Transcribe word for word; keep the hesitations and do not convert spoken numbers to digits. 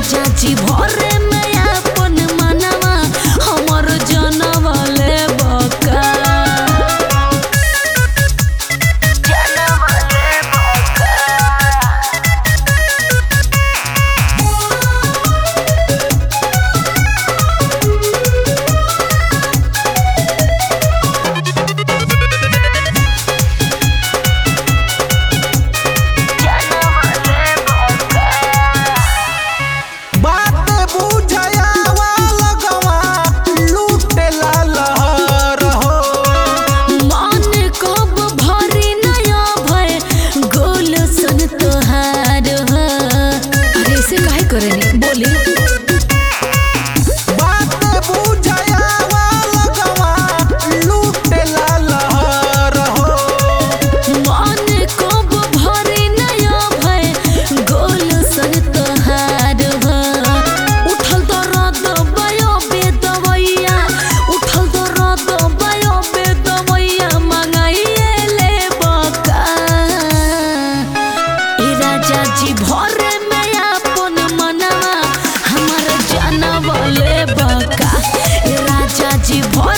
राजा जी भरे में अपन मनवा हमर जनवा ले बका जनवा ले बका बोली बात बुझाया लगवा लूटे ला लहर हो मन कब भरी नया भय गोल सन तोहार हो उठल तो रात बयो बेदवैया उठल तो रात बयो बेदवैया मंगाइए ले बका ए राजा जी भरे में अपन मनवा हमर जानवा ले बका ए राजा जी भरे